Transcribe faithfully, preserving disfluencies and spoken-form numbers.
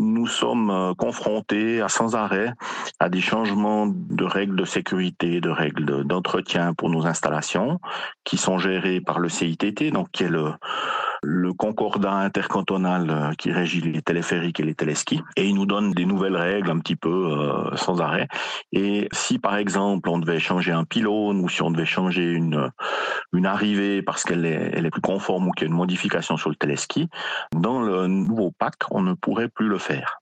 nous sommes euh, confrontés à, sans arrêt à des changements de règles de sécurité, de règles de- d'entretien pour nos installations, qui sont gérées par le C I T T, donc qui est le, le concordat intercantonal euh, qui régit les téléphériques et les téléskis, et il nous donne des nouvelles règles un petit peu euh, sans arrêt. Et si par exemple on devait changer un pylône ou si on devait changer une une arrivée parce qu'elle est elle est plus conforme ou qu'il y a une modification sur le téléski, dans le nouveau pack on ne pourrait plus le faire.